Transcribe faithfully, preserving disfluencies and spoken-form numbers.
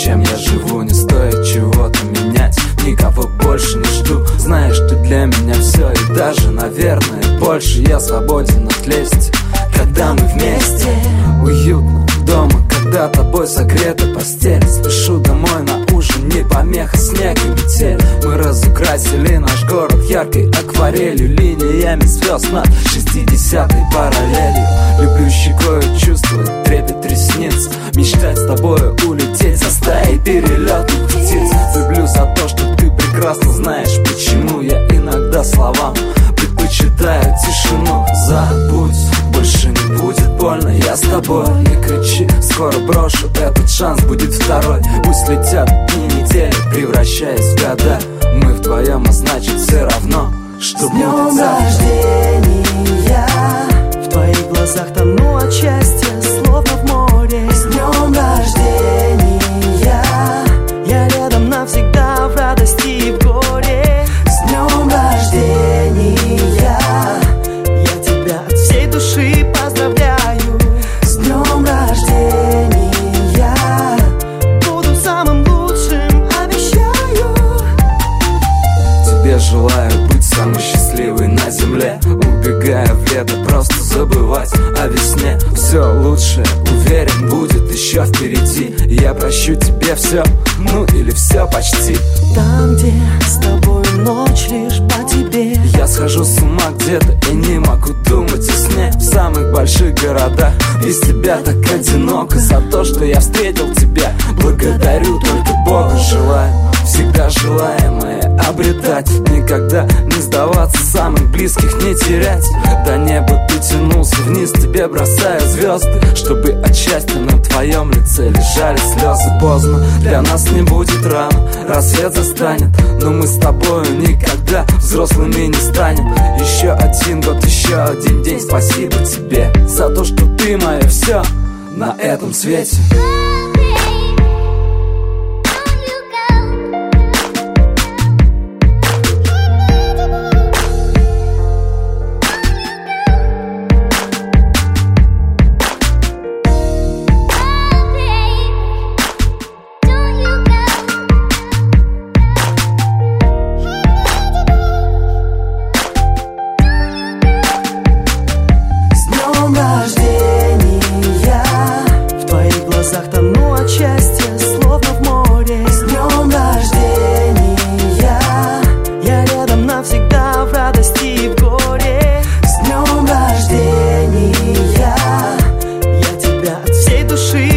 чем я живу. Не стоит чего-то менять, никого больше не жду. Знаешь, ты для меня все и даже, наверное, больше. Я свободен от лести, когда мы вместе. Уютно дома, когда тобой согрета постель. Спешу домой на ужин, не помеха, снег и метель. Мы разукрасили наш город яркой акварелью, линиями звезд над шестидесятой параллелью. Люблю щекою чувствовать трепет ресниц, мечтать с тобою улететь со стаей перелетных птиц. Люблю за то, что ты прекрасно знаешь, почему я иногда словам предпочитаю тишину. Забудь, больше не будет больно, я с тобой. Не кричи, скоро брошу, этот шанс будет второй. Пусть летят дни, недели, превращаясь в года. Мы вдвоем, а значит все равно, что будет завтра. Рождения, в твоих глазах тону от счастья, словно в море. С днем рождения, я рядом навсегда в радости и в горе. С днем рождения, я тебя от всей души поздравляю. С днем рождения, буду самым лучшим, обещаю. Тебе желаю быть самой счастливой на земле, убегая в лето, просто забывать о весне. Все лучшее, уверен, будет еще впереди. Я прощу тебе все, ну или все почти. Там, где с тобой ночь лишь по тебе, я схожу с ума где-то и не могу думать о сне. В самых больших городах без тебя так одиноко. За то, что я встретил тебя, благодарю только Бога. Желаю всегда желаемое обретать, никогда не сдаваться, самых близких не терять. До неба ты тянулся вниз, тебе бросая звезды, чтобы от счастья на твоем лице лежали слезы. Поздно, для нас не будет рано, рассвет застанет, но мы с тобою никогда взрослыми не станем. Еще один год, еще один день, спасибо тебе за то, что ты мое все на этом свете. тону от счастья, словно в море. С днем рождения, я рядом навсегда в радости и в горе. С днем рождения, я тебя от всей души